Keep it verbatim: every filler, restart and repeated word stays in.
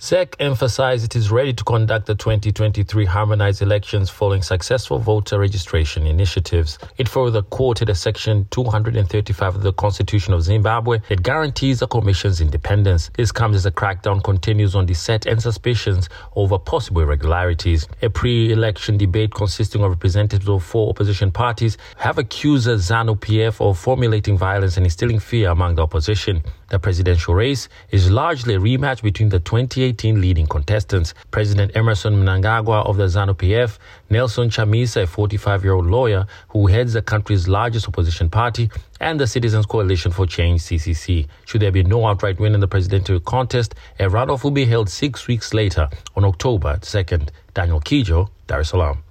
S E C emphasized it is ready to conduct the twenty twenty-three harmonized elections following successful voter registration initiatives. It further quoted a section two hundred thirty-five of the Constitution of Zimbabwe that guarantees the commission's independence. This comes as a crackdown continues on dissent and suspicions over possible irregularities. A pre-election debate consisting of representatives of four opposition parties have accused the ZANU P F of formulating violence and instilling fear among the opposition. The presidential race is largely a rematch between the twenty eighteen leading contestants, President Emmerson Mnangagwa of the ZANU P F, Nelson Chamisa, a forty-five-year-old lawyer who heads the country's largest opposition party, and the Citizens Coalition for Change, C C C. Should there be no outright win in the presidential contest, a runoff will be held six weeks later on October second. Daniel Kijo, Dar es Salaam.